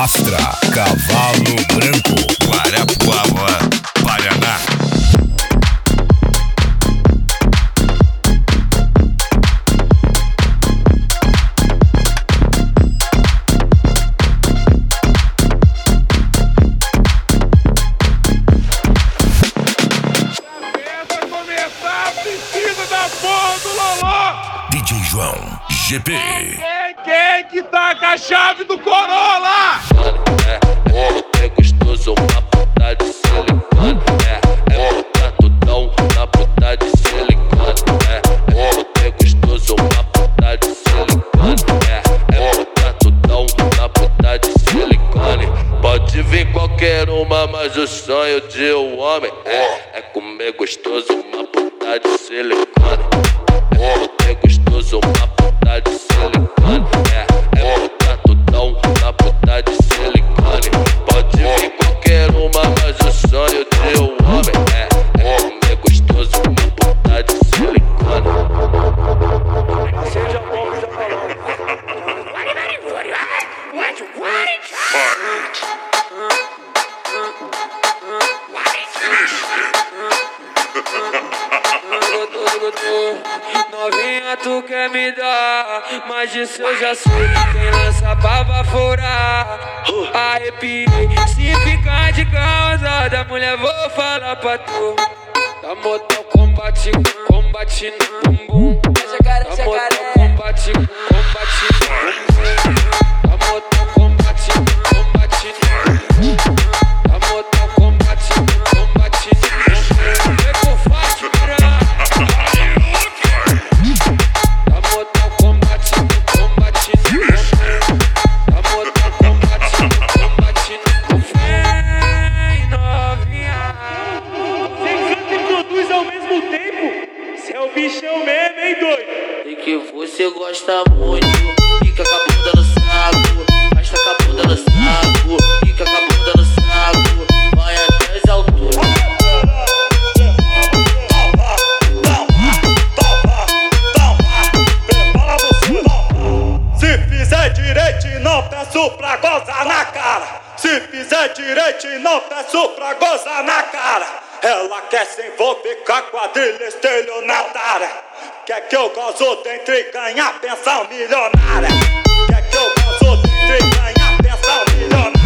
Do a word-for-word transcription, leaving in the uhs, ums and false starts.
Astra, Cavalo Branco, Guarapuava, Paraná. D J João G P. Quem, quem que tá com a chave do Corolla? É, é gostoso, uma puta de silicone. É, é botar tudão na puta de silicone. É, é gostoso, uma puta de silicone. É, é botar tudão na puta de silicone. Pode vir qualquer uma, mas o sonho de um homem é, é comer gostoso, uma puta de silicone. É gostoso, uma puta de silicone. É, é botar tudão na puta de silicone. Pode vir qualquer uma, mas o sonho de um homem é, é comer gostoso, uma puta de silicone. Seja bom, já falou. Novinha, tu quer me dar, mas disso eu já sei. Quem lança pra baforar, arrepiei. Se ficar de causada, mulher, vou falar pra tu. Da moto combate, combate no bumbum. Da moto combate, combate no bumbum. Da moto combate, combate no bumbum. Da moto combate, combate no bumbum. Vem com forte, piranha. Da moto combate, combate no bumbum. Da moto combate, combate no bumbum. Vem, novinha. Você canta e produz ao mesmo tempo? Cê é o bichão mesmo, hein, doido? E que você gosta muito, fica com a bunda no saco, arrasta com a bunda no saco, fica com a bunda no saco, vai até as alturas. Se fizer direito e não peço pra gozar na cara. Se fizer direito e não peço pra gozar na cara. Ela quer se envolver com a quadrilha estelionatária. Quer que eu gozo dentro e ganhar pensão milionária. Quer que eu gozo dentro e ganhar pensão milionária.